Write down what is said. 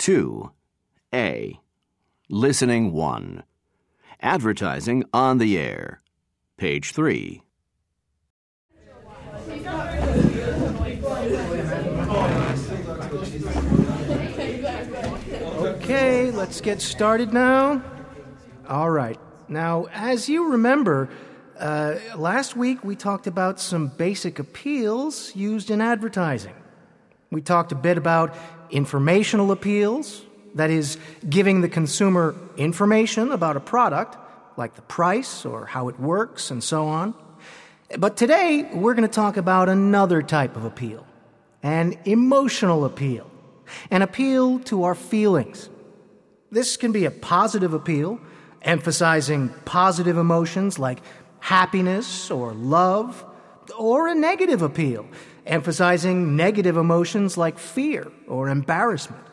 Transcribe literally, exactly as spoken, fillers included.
two. A. Listening one. Advertising on the air. Page three. Okay, let's get started now. All right. Now, as you remember, uh, last week we talked about some basic appeals used in advertising. We talked a bit about informational appeals, that is, giving the consumer information about a product, like the price or how it works and so on. But today, we're going to talk about another type of appeal, an emotional appeal, an appeal to our feelings. This can be a positive appeal, emphasizing positive emotions like happiness or love, or a negative appeal, emphasizing negative emotions like fear or embarrassment.